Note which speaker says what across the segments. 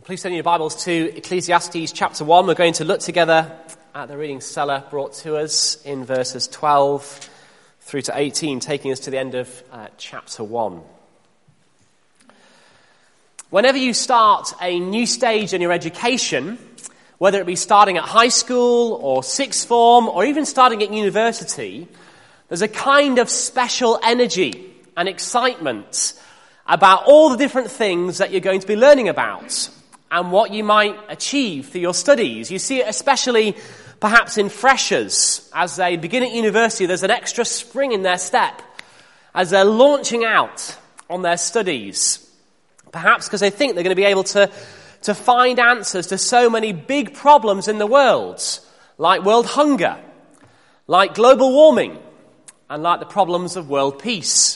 Speaker 1: Please turn your Bibles to Ecclesiastes chapter 1. We're going to look together at the reading Stella brought to us in verses 12 through to 18, taking us to the end of chapter 1. Whenever you start a new stage in your education, whether it be starting at high school or sixth form or even starting at university, there's a kind of special energy and excitement about all the different things that you're going to be learning about and what you might achieve through your studies. You see it especially perhaps in freshers. As they begin at university, there's an extra spring in their step as they're launching out on their studies. Perhaps because they think they're going to be able to find answers to so many big problems in the world, like world hunger, like global warming, and like the problems of world peace.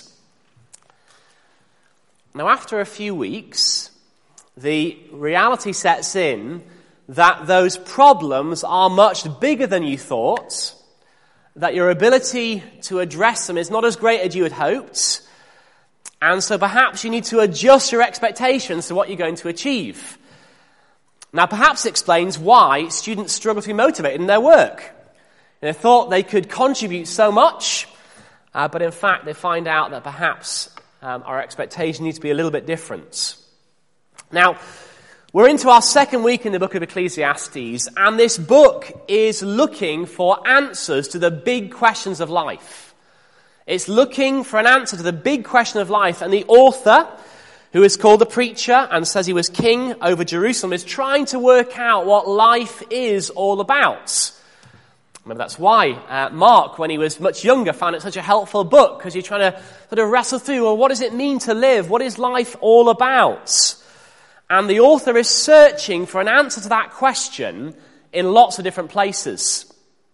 Speaker 1: Now, after a few weeks, the reality sets in that those problems are much bigger than you thought, that your ability to address them is not as great as you had hoped, and so perhaps you need to adjust your expectations to what you're going to achieve. Now, perhaps it explains why students struggle to be motivated in their work. They thought they could contribute so much, but in fact they find out that perhaps our expectations need to be a little bit different. Now, we're into our second week in the book of Ecclesiastes, and this book is looking for answers to the big questions of life. It's looking for an answer to the big question of life, and the author, who is called the preacher and says he was king over Jerusalem, is trying to work out what life is all about. Maybe that's why Mark, when he was much younger, found it such a helpful book, because you're trying to sort of wrestle through, well, what does it mean to live? What is life all about? And the author is searching for an answer to that question in lots of different places.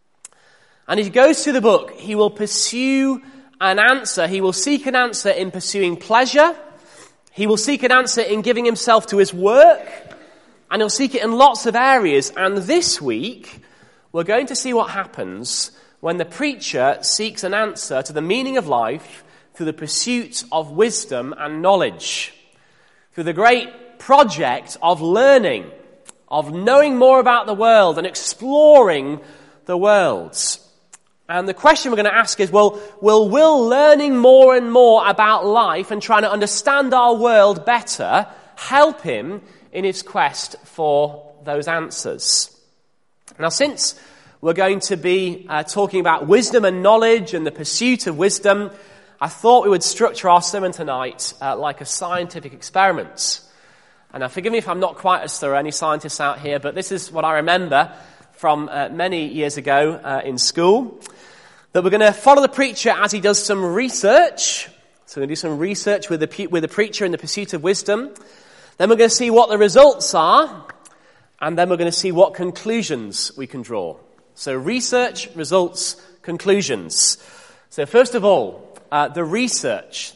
Speaker 1: And as he goes through the book, he will pursue an answer. He will seek an answer in pursuing pleasure. He will seek an answer in giving himself to his work. And he'll seek it in lots of areas. And this week, we're going to see what happens when the preacher seeks an answer to the meaning of life through the pursuit of wisdom and knowledge. Through the great project of learning, of knowing more about the world and exploring the world. And the question we're going to ask is, will learning more and more about life and trying to understand our world better help him in his quest for those answers? Now, since we're going to be talking about wisdom and knowledge and the pursuit of wisdom, I thought we would structure our sermon tonight like a scientific experiment. And now, forgive me if I'm not quite as thorough, any scientists out here, but this is what I remember from many years ago in school, that we're going to follow the preacher as he does some research. So we're going to do some research with the preacher in the pursuit of wisdom. Then we're going to see what the results are, and then we're going to see what conclusions we can draw. So research, results, conclusions. So first of all, the research.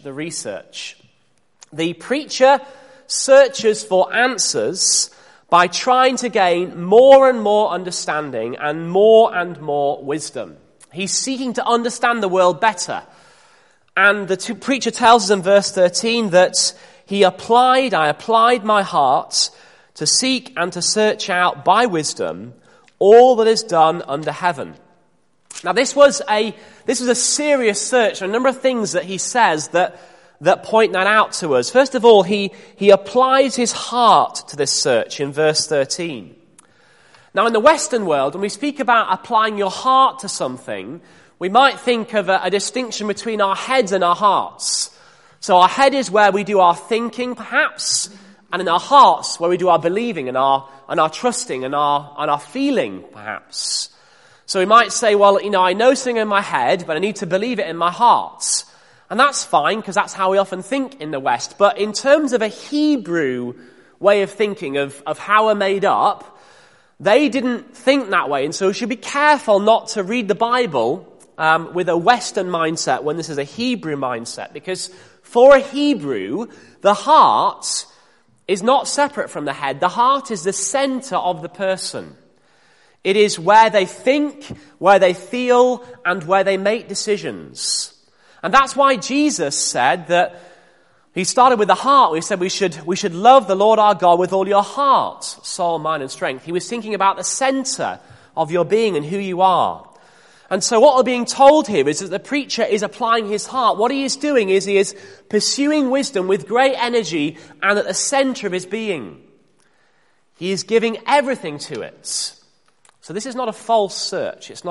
Speaker 1: The preacher searches for answers by trying to gain more and more understanding and more wisdom. He's seeking to understand the world better. And the preacher tells us in verse 13 that I applied my heart to seek and to search out by wisdom all that is done under heaven. Now this was a serious search. A number of things that he says that point that out to us. First of all, he applies his heart to this search in verse 13. Now, in the Western world, when we speak about applying your heart to something, we might think of a distinction between our heads and our hearts. So our head is where we do our thinking, perhaps, and in our hearts, where we do our believing and our trusting and our feeling, perhaps. So we might say, well, I know something in my head, but I need to believe it in my heart. And that's fine, because that's how we often think in the West. But in terms of a Hebrew way of thinking of how we're made up, they didn't think that way. And so we should be careful not to read the Bible with a Western mindset when this is a Hebrew mindset. Because for a Hebrew, the heart is not separate from the head. The heart is the center of the person. It is where they think, where they feel, and where they make decisions. And that's why Jesus said that He started with the heart. We said we should love the Lord our God with all your heart, soul, mind, and strength. He was thinking about the center of your being and who you are. And so what we're being told here is that the preacher is applying his heart. What he is doing is he is pursuing wisdom with great energy and at the center of his being. He is giving everything to it. So this is not a false search. He's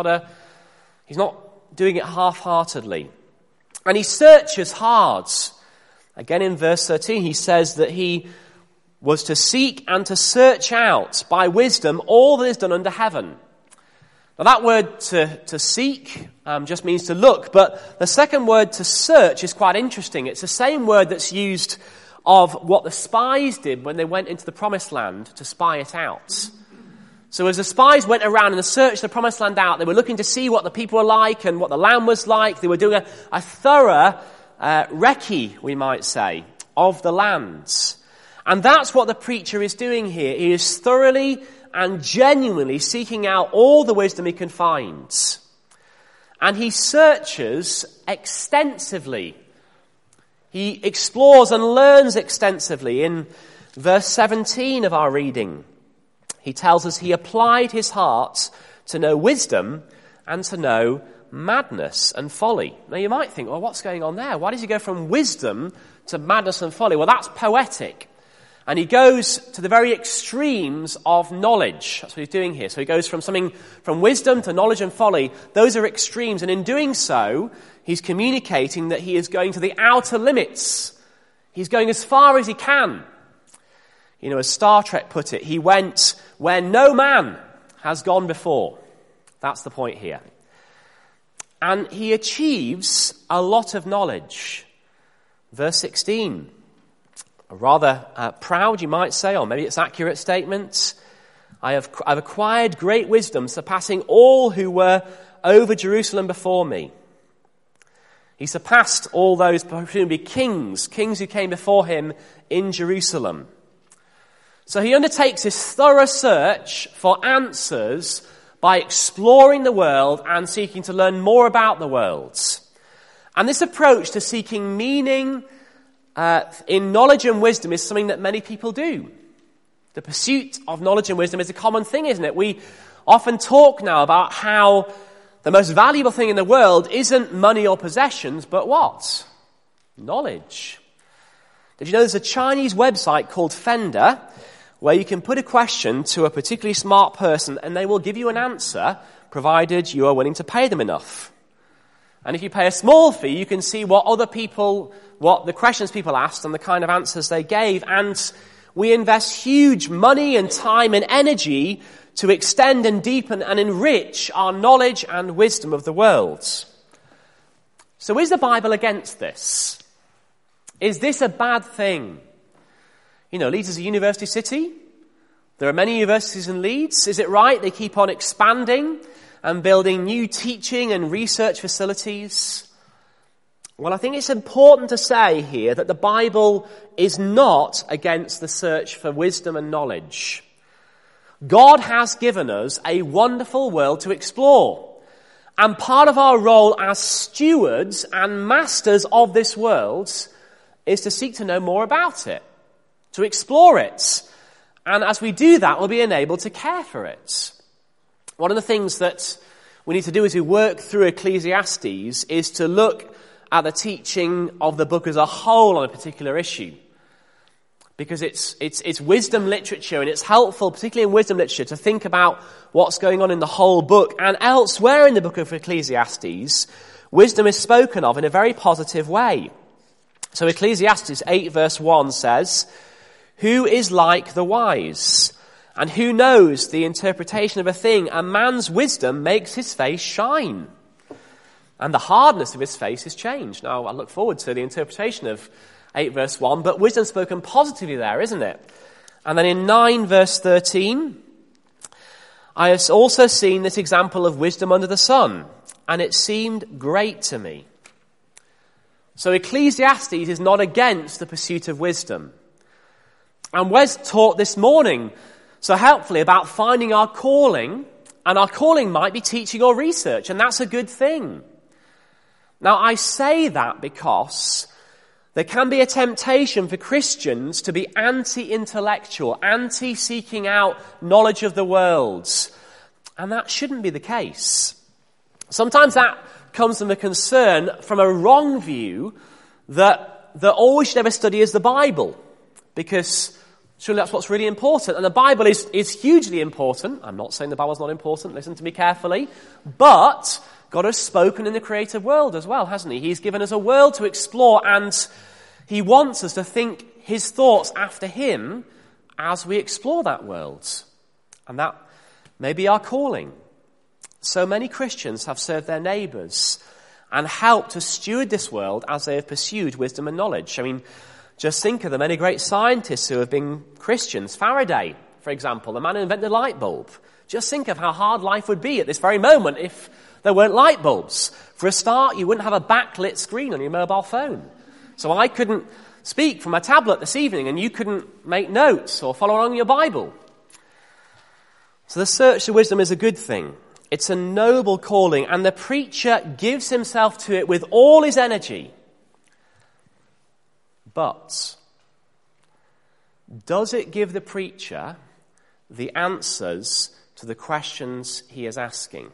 Speaker 1: not doing it half-heartedly. And he searches hard. Again in verse 13, he says that he was to seek and to search out by wisdom all that is done under heaven. Now that word to seek just means to look, but the second word to search is quite interesting. It's the same word that's used of what the spies did when they went into the promised land to spy it out. So as the spies went around and searched the promised land out, they were looking to see what the people were like and what the land was like. They were doing a thorough recce, we might say, of the lands. And that's what the preacher is doing here. He is thoroughly and genuinely seeking out all the wisdom he can find. And he searches extensively. He explores and learns extensively. In verse 17 of our reading, he tells us he applied his heart to know wisdom and to know madness and folly. Now you might think, well, what's going on there? Why does he go from wisdom to madness and folly? Well, that's poetic. And he goes to the very extremes of knowledge. That's what he's doing here. So he goes from wisdom to knowledge and folly. Those are extremes. And in doing so, he's communicating that he is going to the outer limits. He's going as far as he can. You know, as Star Trek put it, he went where no man has gone before. That's the point here. And he achieves a lot of knowledge. Verse 16, a rather proud, you might say, or maybe it's an accurate statement. I've acquired great wisdom, surpassing all who were over Jerusalem before me. He surpassed all those, presumably kings who came before him in Jerusalem. So he undertakes this thorough search for answers by exploring the world and seeking to learn more about the world. And this approach to seeking meaning in knowledge and wisdom is something that many people do. The pursuit of knowledge and wisdom is a common thing, isn't it? We often talk now about how the most valuable thing in the world isn't money or possessions, but what? Knowledge. Did you know there's a Chinese website called Fender where you can put a question to a particularly smart person and they will give you an answer provided you are willing to pay them enough. And if you pay a small fee, you can see what the questions people asked and the kind of answers they gave. And we invest huge money and time and energy to extend and deepen and enrich our knowledge and wisdom of the world. So is the Bible against this? Is this a bad thing? You know, Leeds is a university city. There are many universities in Leeds. Is it right they keep on expanding and building new teaching and research facilities? Well, I think it's important to say here that the Bible is not against the search for wisdom and knowledge. God has given us a wonderful world to explore. And part of our role as stewards and masters of this world is to seek to know more about it, to explore it. And as we do that, we'll be enabled to care for it. One of the things that we need to do as we work through Ecclesiastes is to look at the teaching of the book as a whole on a particular issue. Because it's wisdom literature, and it's helpful, particularly in wisdom literature, to think about what's going on in the whole book. And elsewhere in the book of Ecclesiastes, wisdom is spoken of in a very positive way. So Ecclesiastes 8 verse 1 says, "Who is like the wise? And who knows the interpretation of a thing? A man's wisdom makes his face shine, and the hardness of his face is changed." Now, I look forward to the interpretation of 8 verse 1, but wisdom spoken positively there, isn't it? And then in 9 verse 13, "I have also seen this example of wisdom under the sun, and it seemed great to me." So Ecclesiastes is not against the pursuit of wisdom. And Wes taught this morning so helpfully about finding our calling, and our calling might be teaching or research, and that's a good thing. Now, I say that because There can be a temptation for Christians to be anti-intellectual, anti-seeking out knowledge of the world. And that shouldn't be the case. Sometimes that comes from a concern, from a wrong view, that all we should ever study is the Bible. Because surely that's what's really important. And the Bible is hugely important. I'm not saying the Bible's not important, listen to me carefully. But God has spoken in the created world as well, hasn't he? He's given us a world to explore, and he wants us to think his thoughts after him as we explore that world. And that may be our calling. So many Christians have served their neighbours and helped to steward this world as they have pursued wisdom and knowledge. I mean, just think of the many great scientists who have been Christians. Faraday, for example, the man who invented the light bulb. Just think of how hard life would be at this very moment if there weren't light bulbs. For a start, you wouldn't have a backlit screen on your mobile phone. So I couldn't speak from my tablet this evening, and you couldn't make notes or follow along your Bible. So the search for wisdom is a good thing. It's a noble calling, and the preacher gives himself to it with all his energy. But does it give the preacher the answers to the questions he is asking?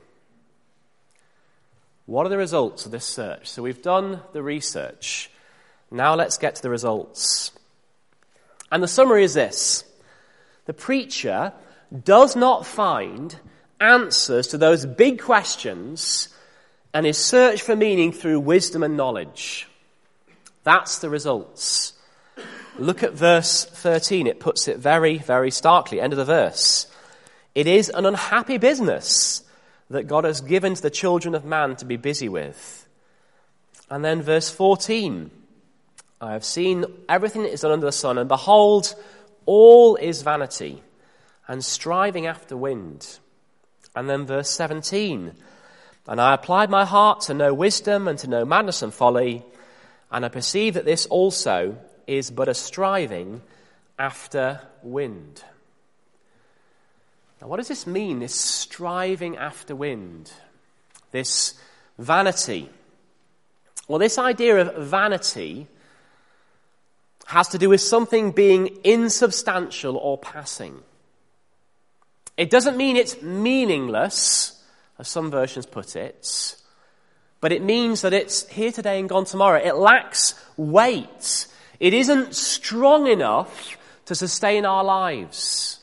Speaker 1: What are the results of this search? So we've done the research. Now let's get to the results. And the summary is this. The preacher does not find answers to those big questions and his search for meaning through wisdom and knowledge. That's the results. Look at verse 13. It puts it very, very starkly. End of the verse. It is an unhappy business that God has given to the children of man to be busy with. And then verse 14. I have seen everything that is done under the sun, and behold, all is vanity and striving after wind. And then verse 17. And I applied my heart to know wisdom and to know madness and folly, and I perceive that this also is but a striving after wind. Now, what does this mean, this striving after wind? This vanity? Well, this idea of vanity has to do with something being insubstantial or passing. It doesn't mean it's meaningless, as some versions put it, but it means that it's here today and gone tomorrow. It lacks weight. It isn't strong enough to sustain our lives.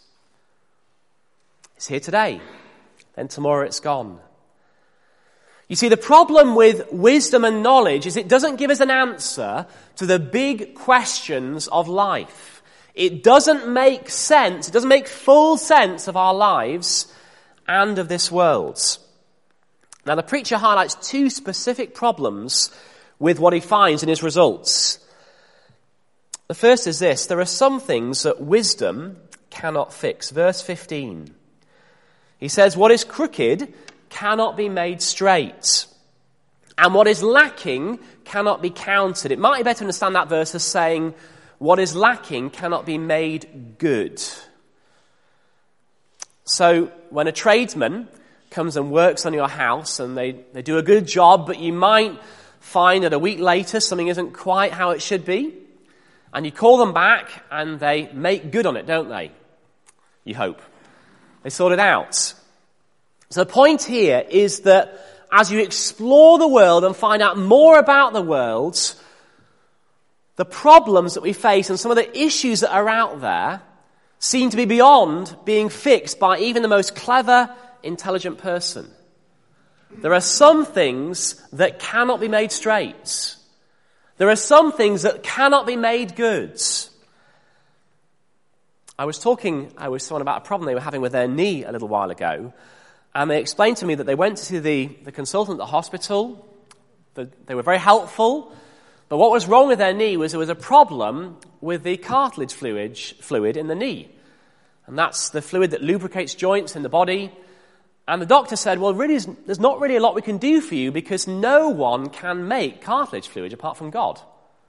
Speaker 1: It's here today, then tomorrow it's gone. You see, the problem with wisdom and knowledge is it doesn't give us an answer to the big questions of life. It doesn't make sense, it doesn't make full sense of our lives and of this world. Now, the preacher highlights two specific problems with what he finds in his results. The first is this: there are some things that wisdom cannot fix. Verse 15. He says, what is crooked cannot be made straight, and what is lacking cannot be counted. It might be better to understand that verse as saying, what is lacking cannot be made good. So when a tradesman comes and works on your house and they do a good job, but you might find that a week later something isn't quite how it should be, and you call them back and they make good on it, don't they? You hope. They sort it out. So the point here is that as you explore the world and find out more about the world, the problems that we face and some of the issues that are out there seem to be beyond being fixed by even the most clever, intelligent person. There are some things that cannot be made straight. There are some things that cannot be made good. I was talking with someone about a problem they were having with their knee a little while ago, and they explained to me that they went to see the consultant at the hospital. They were very helpful, but what was wrong with their knee was there was a problem with the cartilage fluid in the knee. And that's the fluid that lubricates joints in the body. And the doctor said, well, really, there's not really a lot we can do for you because no one can make cartilage fluid apart from God.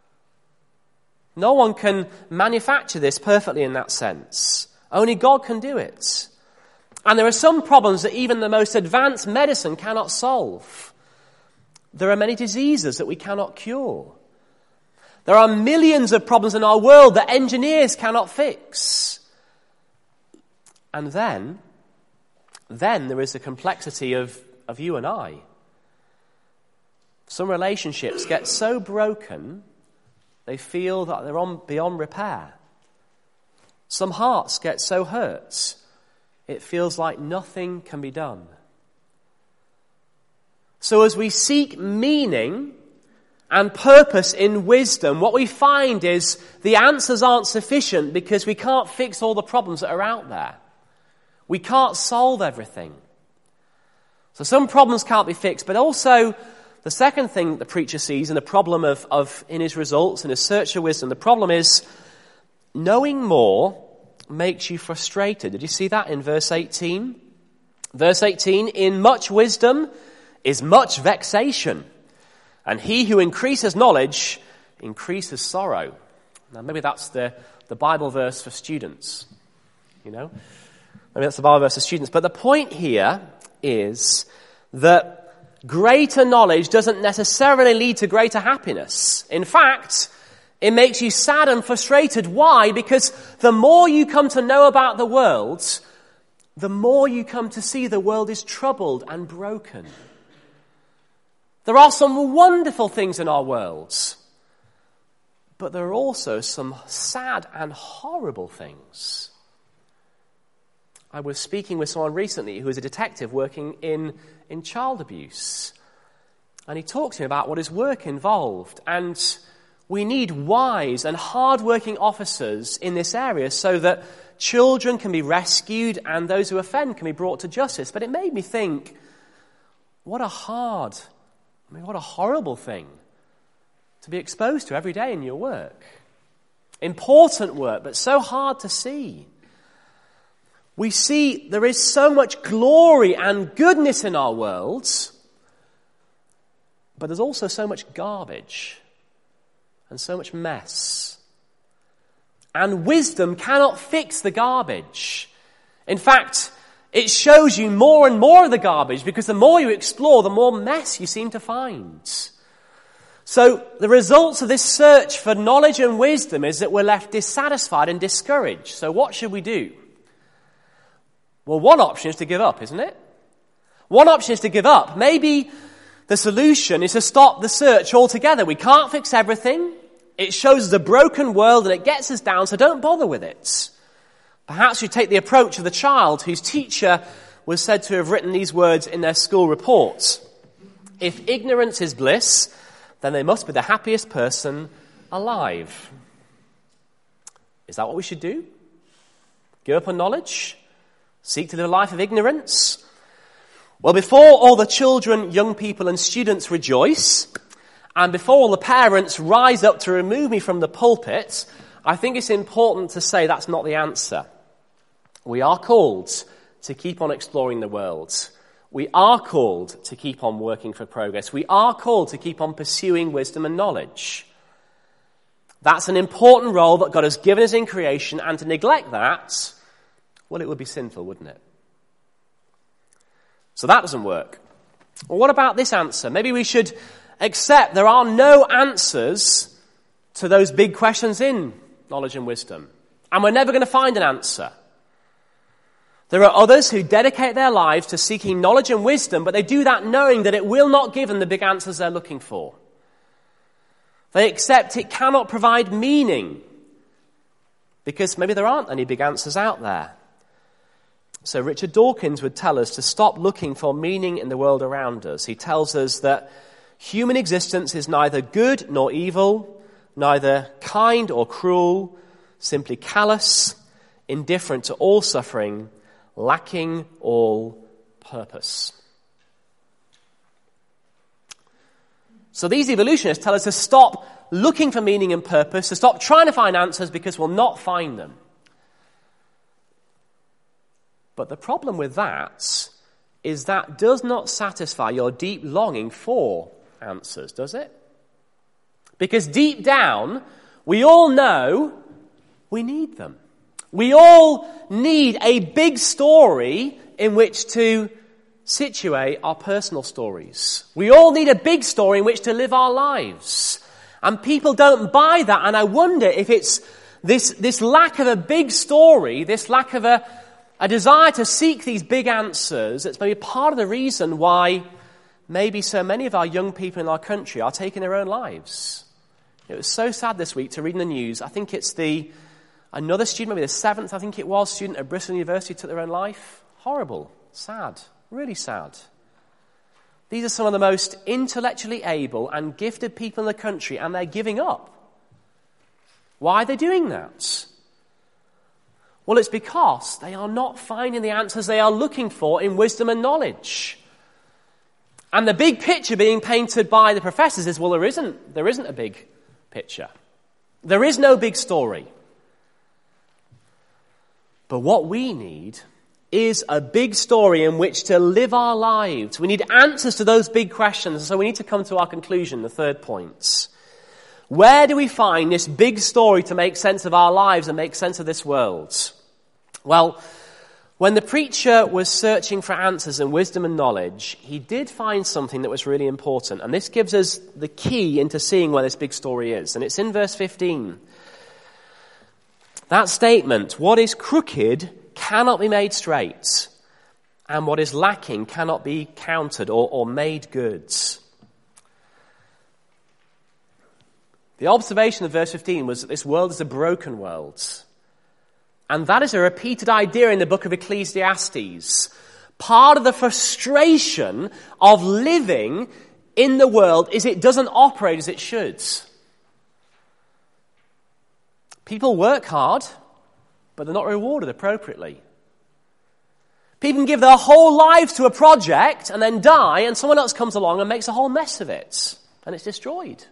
Speaker 1: No one can manufacture this perfectly in that sense. Only God can do it. And there are some problems that even the most advanced medicine cannot solve. There are many diseases that we cannot cure. There are millions of problems in our world that engineers cannot fix. And then there is the complexity of you and I. Some relationships get so broken, they feel that they're beyond repair. Some hearts get so hurt, it feels like nothing can be done. So as we seek meaning and purpose in wisdom, what we find is the answers aren't sufficient because we can't fix all the problems that are out there. We can't solve everything. So some problems can't be fixed, but also the second thing the preacher sees and the problem of in his results, in his search for wisdom, the problem is knowing more makes you frustrated. Did you see that in verse 18? Verse 18, in much wisdom is much vexation, and he who increases knowledge increases sorrow. Now maybe that's the Bible verse for students, you know? Maybe that's the Bible verse for students. But the point here is that greater knowledge doesn't necessarily lead to greater happiness. In fact, it makes you sad and frustrated. Why? Because the more you come to know about the world, the more you come to see the world is troubled and broken. There are some wonderful things in our world, but there are also some sad and horrible things. I was speaking with someone recently who is a detective working in child abuse. And he talked to me about what his work involved. And we need wise and hard-working officers in this area so that children can be rescued and those who offend can be brought to justice. But it made me think, what a horrible thing to be exposed to every day in your work. Important work, but so hard to see. We see there is so much glory and goodness in our worlds, but there's also so much garbage and so much mess. And wisdom cannot fix the garbage. In fact, it shows you more and more of the garbage because the more you explore, the more mess you seem to find. So the results of this search for knowledge and wisdom is that we're left dissatisfied and discouraged. So what should we do? Well, one option is to give up, isn't it? One option is to give up. Maybe the solution is to stop the search altogether. We can't fix everything. It shows us a broken world and it gets us down, so don't bother with it. Perhaps you take the approach of the child whose teacher was said to have written these words in their school report. If ignorance is bliss, then they must be the happiest person alive. Is that what we should do? Give up on knowledge? Seek to live a life of ignorance? Well, before all the children, young people and students rejoice, and before all the parents rise up to remove me from the pulpit, I think it's important to say that's not the answer. We are called to keep on exploring the world. We are called to keep on working for progress. We are called to keep on pursuing wisdom and knowledge. That's an important role that God has given us in creation, and to neglect that, well, it would be sinful, wouldn't it? So that doesn't work. Well, what about this answer? Maybe we should accept there are no answers to those big questions in knowledge and wisdom. And we're never going to find an answer. There are others who dedicate their lives to seeking knowledge and wisdom, but they do that knowing that it will not give them the big answers they're looking for. They accept it cannot provide meaning because maybe there aren't any big answers out there. So Richard Dawkins would tell us to stop looking for meaning in the world around us. He tells us that human existence is neither good nor evil, neither kind or cruel, simply callous, indifferent to all suffering, lacking all purpose. So these evolutionists tell us to stop looking for meaning and purpose, to stop trying to find answers because we'll not find them. But the problem with that is that does not satisfy your deep longing for answers, does it? Because deep down, we all know we need them. We all need a big story in which to situate our personal stories. We all need a big story in which to live our lives. And people don't buy that, and I wonder if it's this lack of a big story, this lack of a desire to seek these big answers, that's maybe part of the reason why maybe so many of our young people in our country are taking their own lives. It was so sad this week to read in the news. I think it's another student, maybe the 7th, I think it was, student at Bristol University took their own life. Horrible. Sad. Really sad. These are some of the most intellectually able and gifted people in the country, and they're giving up. Why are they doing that? Well, it's because they are not finding the answers they are looking for in wisdom and knowledge. And the big picture being painted by the professors is, well, there isn't a big picture. There is no big story. But what we need is a big story in which to live our lives. We need answers to those big questions. So we need to come to our conclusion, the third point. Where do we find this big story to make sense of our lives and make sense of this world? Well, when the preacher was searching for answers in wisdom and knowledge, he did find something that was really important. And this gives us the key into seeing where this big story is. And it's in verse 15. That statement, what is crooked cannot be made straight, and what is lacking cannot be counted or made good. The observation of verse 15 was that this world is a broken world. And that is a repeated idea in the book of Ecclesiastes. Part of the frustration of living in the world is it doesn't operate as it should. People work hard, but they're not rewarded appropriately. People can give their whole lives to a project and then die, and someone else comes along and makes a whole mess of it, and it's destroyed.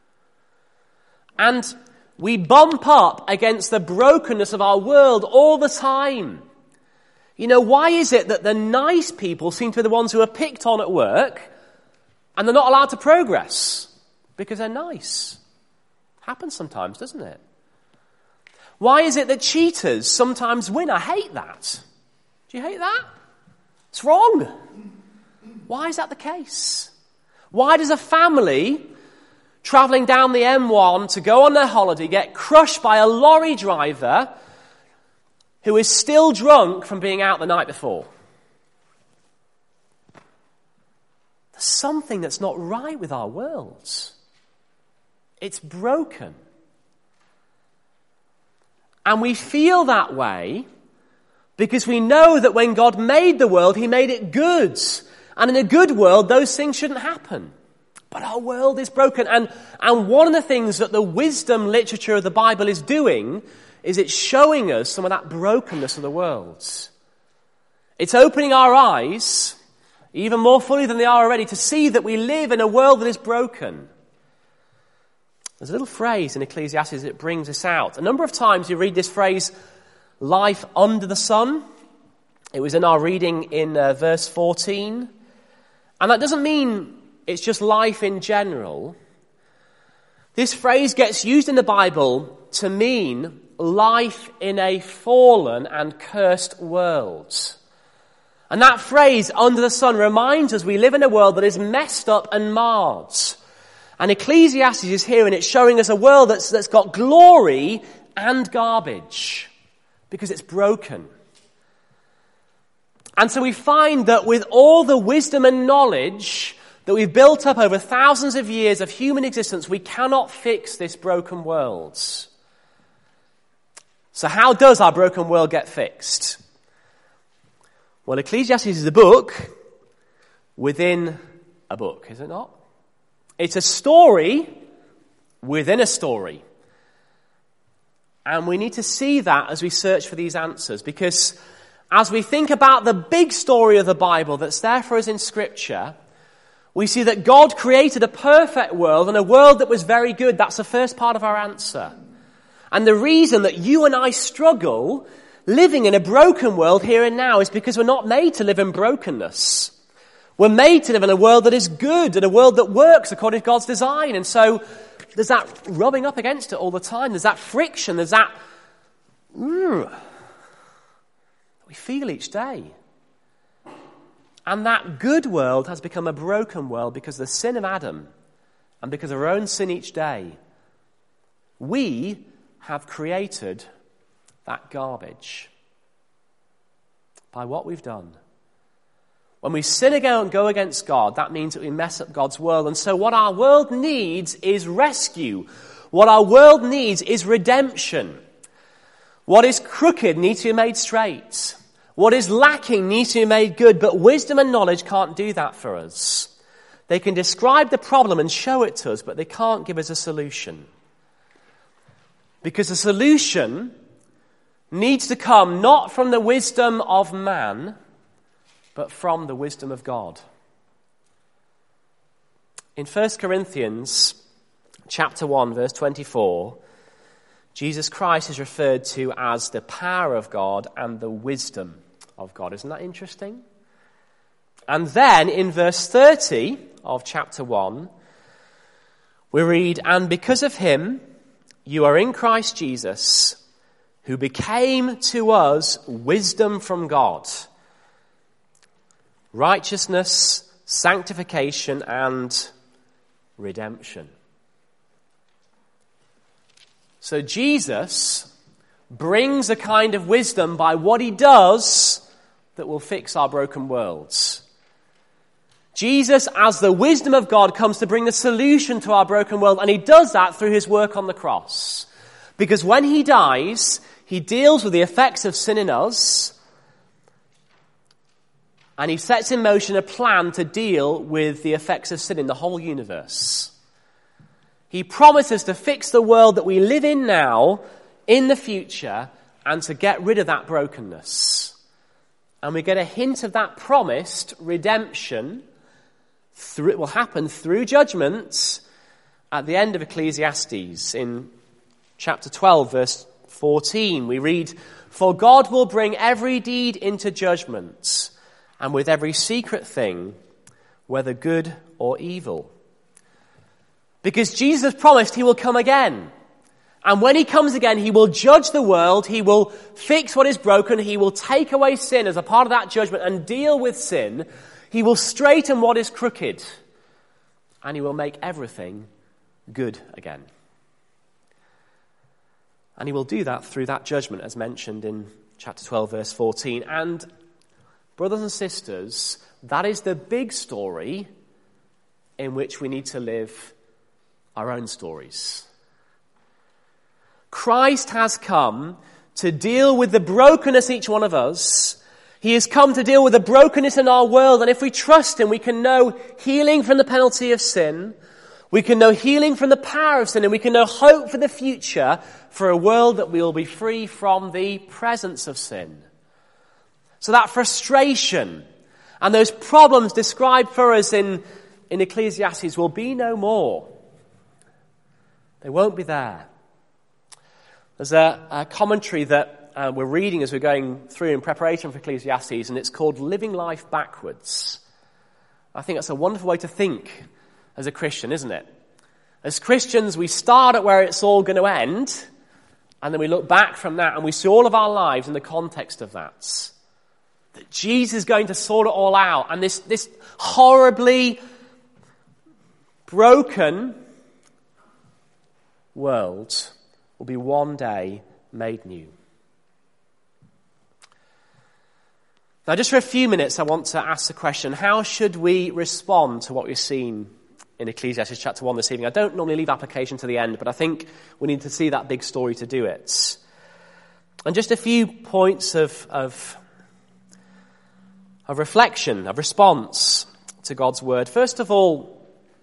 Speaker 1: And we bump up against the brokenness of our world all the time. You know, why is it that the nice people seem to be the ones who are picked on at work and they're not allowed to progress? Because they're nice. Happens sometimes, doesn't it? Why is it that cheaters sometimes win? I hate that. Do you hate that? It's wrong. Why is that the case? Why does a family travelling down the M1 to go on their holiday get crushed by a lorry driver who is still drunk from being out the night before? There's something that's not right with our world. It's broken. And we feel that way because we know that when God made the world, he made it good. And in a good world, those things shouldn't happen. But our world is broken. And one of the things that the wisdom literature of the Bible is doing is it's showing us some of that brokenness of the world. It's opening our eyes, even more fully than they are already, to see that we live in a world that is broken. There's a little phrase in Ecclesiastes that brings this out. A number of times you read this phrase, life under the sun. It was in our reading in verse 14. And that doesn't mean it's just life in general. This phrase gets used in the Bible to mean life in a fallen and cursed world. And that phrase, under the sun, reminds us we live in a world that is messed up and marred. And Ecclesiastes is here and it's showing us a world that's got glory and garbage because it's broken. And so we find that with all the wisdom and knowledge that we've built up over thousands of years of human existence, we cannot fix this broken world. So how does our broken world get fixed? Well, Ecclesiastes is a book within a book, is it not? It's a story within a story. And we need to see that as we search for these answers, because as we think about the big story of the Bible that's there for us in Scripture, we see that God created a perfect world and a world that was very good. That's the first part of our answer. And the reason that you and I struggle living in a broken world here and now is because we're not made to live in brokenness. We're made to live in a world that is good and a world that works according to God's design. And so there's that rubbing up against it all the time. There's that friction. There's that we feel each day. And that good world has become a broken world because of the sin of Adam and because of our own sin each day, we have created that garbage by what we've done. When we sin again and go against God, that means that we mess up God's world. And so what our world needs is rescue. What our world needs is redemption. What is crooked needs to be made straight. What is lacking needs to be made good. But wisdom and knowledge can't do that for us. They can describe the problem and show it to us, but they can't give us a solution. Because the solution needs to come not from the wisdom of man, but from the wisdom of God. In 1 Corinthians chapter 1, verse 24, Jesus Christ is referred to as the power of God and the wisdom of God. Isn't that interesting? And then in verse 30 of chapter 1, we read, "And because of him, you are in Christ Jesus, who became to us wisdom from God, righteousness, sanctification, and redemption." So Jesus brings a kind of wisdom by what he does that will fix our broken worlds. Jesus, as the wisdom of God, comes to bring the solution to our broken world, and he does that through his work on the cross. Because when he dies, he deals with the effects of sin in us, and he sets in motion a plan to deal with the effects of sin in the whole universe. He promises to fix the world that we live in now, in the future, and to get rid of that brokenness. And we get a hint of that promised redemption. It will happen through judgment at the end of Ecclesiastes. In chapter 12, verse 14, we read, "For God will bring every deed into judgment, and with every secret thing, whether good or evil." Because Jesus promised he will come again. And when he comes again, he will judge the world, he will fix what is broken, he will take away sin as a part of that judgment and deal with sin. He will straighten what is crooked, and he will make everything good again. And he will do that through that judgment, as mentioned in chapter 12, verse 14. And, brothers and sisters, that is the big story in which we need to live our own stories. Christ has come to deal with the brokenness each one of us. He has come to deal with the brokenness in our world, and if we trust him, we can know healing from the penalty of sin, we can know healing from the power of sin, and we can know hope for the future, for a world that will be free from the presence of sin. So that frustration and those problems described for us in Ecclesiastes will be no more. They won't be there. There's a commentary that we're reading as we're going through in preparation for Ecclesiastes, and it's called Living Life Backwards. I think that's a wonderful way to think as a Christian, isn't it? As Christians, we start at where it's all going to end, and then we look back from that, and we see all of our lives in the context of that. That Jesus is going to sort it all out, and this horribly broken world will be one day made new. Now, just for a few minutes, I want to ask the question, how should we respond to what we've seen in Ecclesiastes chapter 1 this evening? I don't normally leave application to the end, but I think we need to see that big story to do it. And just a few points of reflection, of response to God's word. First of all,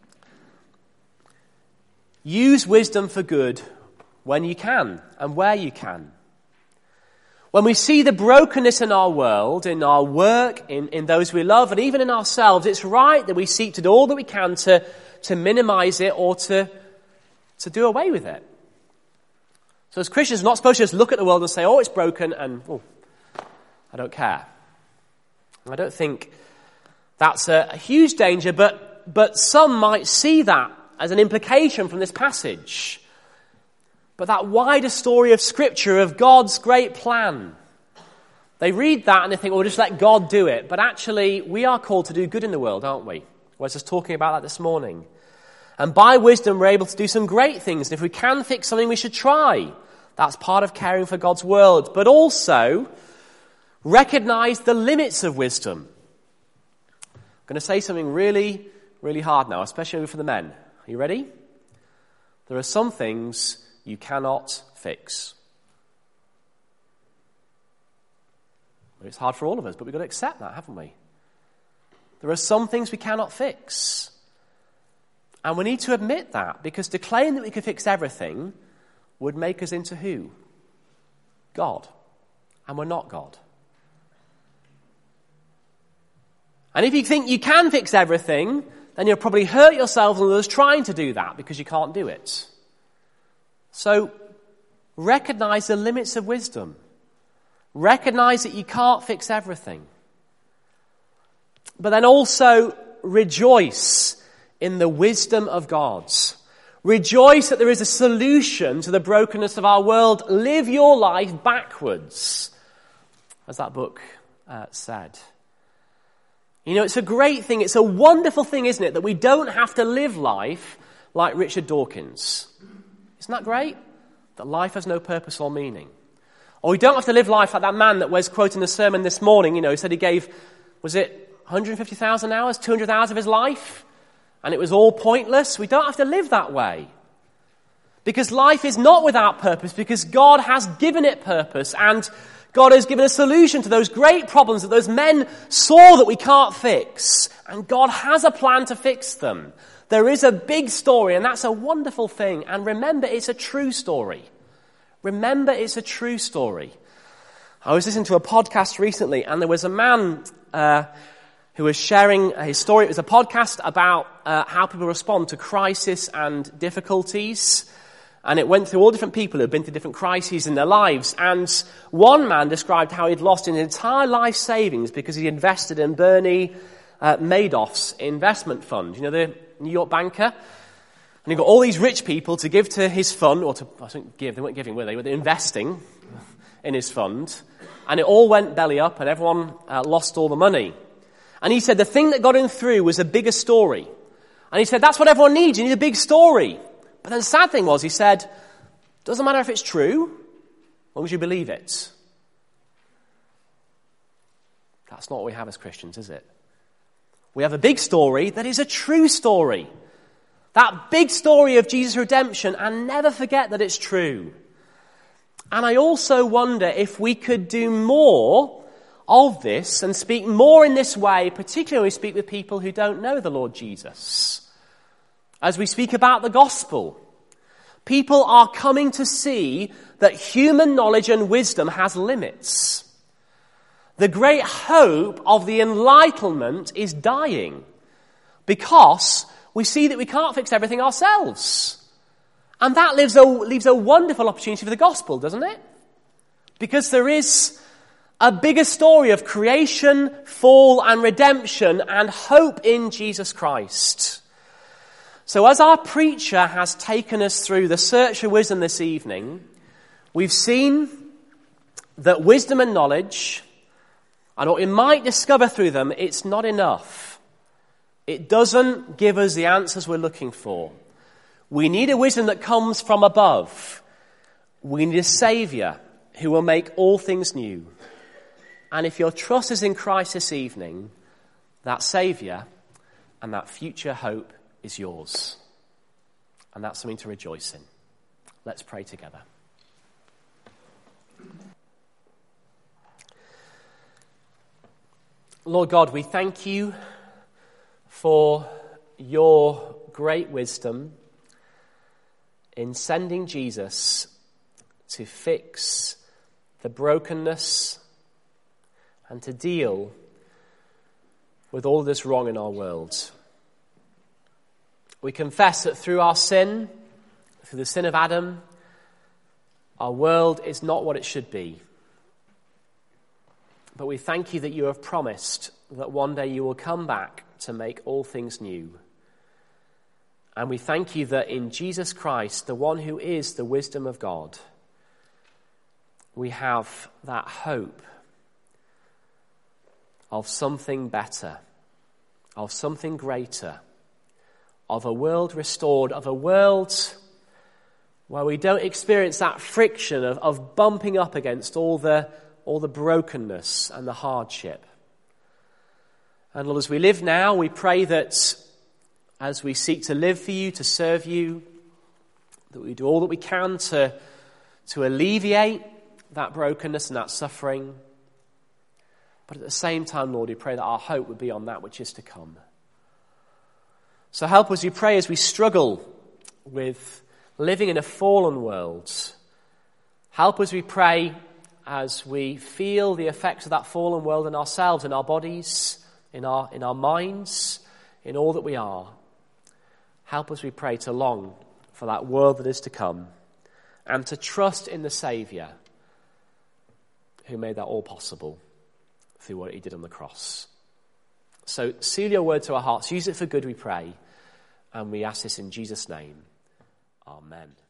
Speaker 1: use wisdom for good when you can and where you can. When we see the brokenness in our world, in our work, in those we love, and even in ourselves, it's right that we seek to do all that we can to minimize it or to do away with it. So as Christians, we're not supposed to just look at the world and say, oh, it's broken, and I don't care. I don't think that's a huge danger, but some might see that as an implication from this passage. But that wider story of Scripture, of God's great plan, they read that and they think, well, just let God do it. But actually, we are called to do good in the world, aren't we? I was just talking about that this morning. And by wisdom, we're able to do some great things. And if we can fix something, we should try. That's part of caring for God's world. But also, recognize the limits of wisdom. I'm going to say something really, really hard now, especially for the men. Are you ready? There are some things you cannot fix. It's hard for all of us, but we've got to accept that, haven't we? There are some things we cannot fix. And we need to admit that, because to claim that we can fix everything would make us into who? God. And we're not God. And if you think you can fix everything, then you'll probably hurt yourselves and others trying to do that because you can't do it. So, recognize the limits of wisdom. Recognize that you can't fix everything. But then also rejoice in the wisdom of God. Rejoice that there is a solution to the brokenness of our world. Live your life backwards, as that book said. You know, it's a great thing. It's a wonderful thing, isn't it, that we don't have to live life like Richard Dawkins. Isn't that great? That life has no purpose or meaning. Or we don't have to live life like that man that was quoting the sermon this morning. You know, he said he gave, was it 150,000 hours, 200 hours of his life? And it was all pointless. We don't have to live that way. Because life is not without purpose, because God has given it purpose. And God has given a solution to those great problems that those men saw that we can't fix. And God has a plan to fix them. There is a big story, and that's a wonderful thing. And remember, it's a true story. Remember, it's a true story. I was listening to a podcast recently, and there was a man who was sharing his story. It was a podcast about how people respond to crisis and difficulties. And it went through all different people who had been through different crises in their lives. And one man described how he'd lost his entire life savings because he invested in Bernie Madoff's investment fund. You know, the New York banker? And he got all these rich people to give to his fund, or to, I think give, they weren't giving, were they? They were investing in his fund. And it all went belly up, and everyone lost all the money. And he said the thing that got him through was a bigger story. And he said, that's what everyone needs. You need a big story. But then the sad thing was, he said, doesn't matter if it's true, as long as you believe it. That's not what we have as Christians, is it? We have a big story that is a true story. That big story of Jesus' redemption, and never forget that it's true. And I also wonder if we could do more of this and speak more in this way, particularly when we speak with people who don't know the Lord Jesus. As we speak about the gospel, people are coming to see that human knowledge and wisdom has limits. The great hope of the Enlightenment is dying because we see that we can't fix everything ourselves. And that leaves a wonderful opportunity for the gospel, doesn't it? Because there is a bigger story of creation, fall, and redemption, and hope in Jesus Christ. So as our preacher has taken us through the search for wisdom this evening, we've seen that wisdom and knowledge, and what we might discover through them, it's not enough. It doesn't give us the answers we're looking for. We need a wisdom that comes from above. We need a Saviour who will make all things new. And if your trust is in Christ this evening, that Saviour and that future hope is yours. And that's something to rejoice in. Let's pray together. Lord God, we thank you for your great wisdom in sending Jesus to fix the brokenness and to deal with all that's wrong in our world. We confess that through our sin, through the sin of Adam, our world is not what it should be. But we thank you that you have promised that one day you will come back to make all things new. And we thank you that in Jesus Christ, the one who is the wisdom of God, we have that hope of something better, of something greater, of a world restored, of a world where we don't experience that friction of bumping up against all the brokenness and the hardship. And Lord, as we live now, we pray that as we seek to live for you, to serve you, that we do all that we can to alleviate that brokenness and that suffering. But at the same time, Lord, we pray that our hope would be on that which is to come. So help us, we pray, as we struggle with living in a fallen world. Help us, we pray, as we feel the effects of that fallen world in ourselves, in our bodies, in our minds, in all that we are. Help us, we pray, to long for that world that is to come and to trust in the Saviour who made that all possible through what he did on the cross. So seal your word to our hearts. Use it for good, we pray. And we ask this in Jesus' name. Amen.